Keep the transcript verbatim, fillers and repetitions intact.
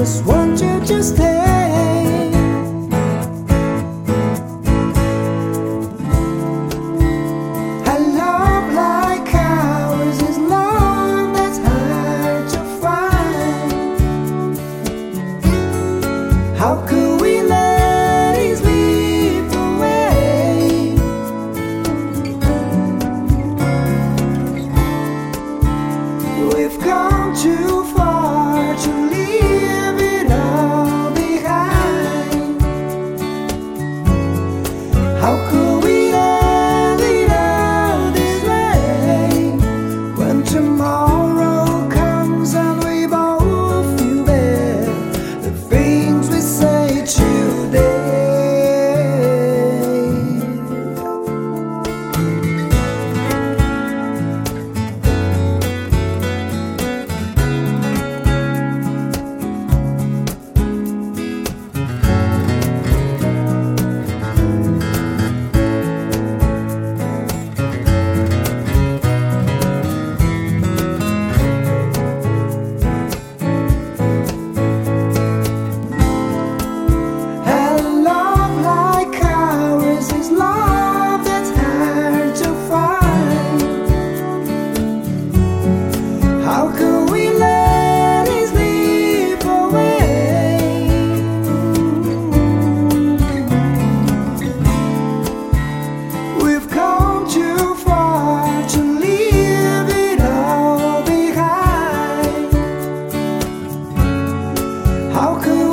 just want you to stay. A love like ours is love that's hard to find. How could we let it slip away? We've come too far to leave it all behind. How could we end it all this way? When tomorrow comes and we both feel bad, the things we say today. How could we let it slip away? We've come too far to leave it all behind. How could